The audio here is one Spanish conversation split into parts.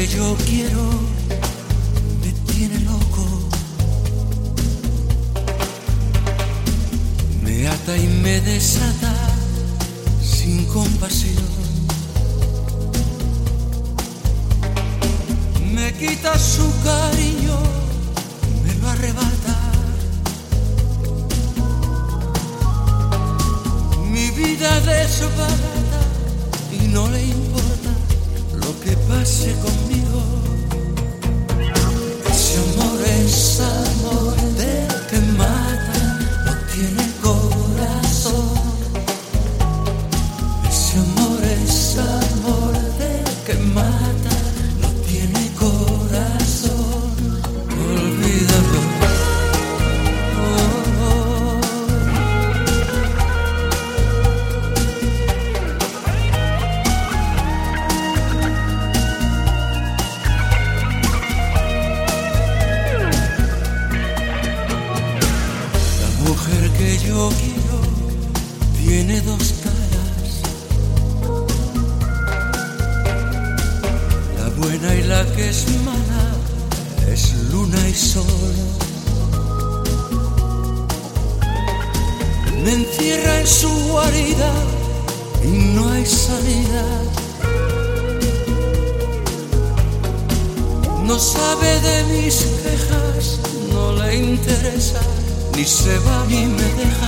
que yo quiero me tiene loco, me ata y me desata sin compasión, me quita su cariño, me lo arrebata, mi vida desbarata y no le importa lo que pase conmigo. Ese amor es amor del que mata, no tiene corazón. Ese amor es amor del que mata, no tiene corazón. Olvídalo. Que yo quiero tiene dos caras, la buena y la que es mala, es luna y sol. Me encierra en su guarida y no hay salida, no sabe de mis quejas, no le interesa, ni se va ni me deja.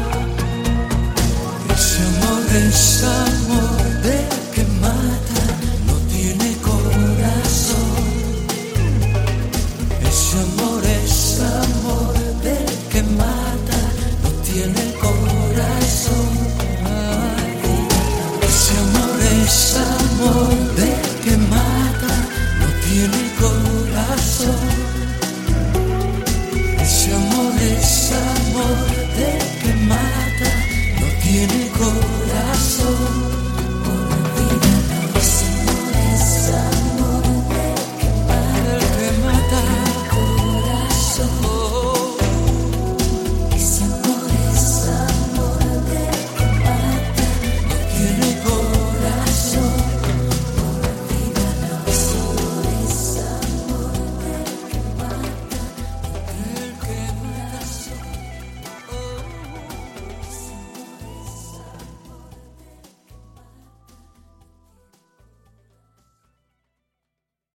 Ese amor es amor del que mata, no tiene corazón. Ese amor es amor del que mata, no tiene corazón. Ese amor es amor del que mata, no tiene corazón. Ese amor es amor del que mata, no tiene corazón.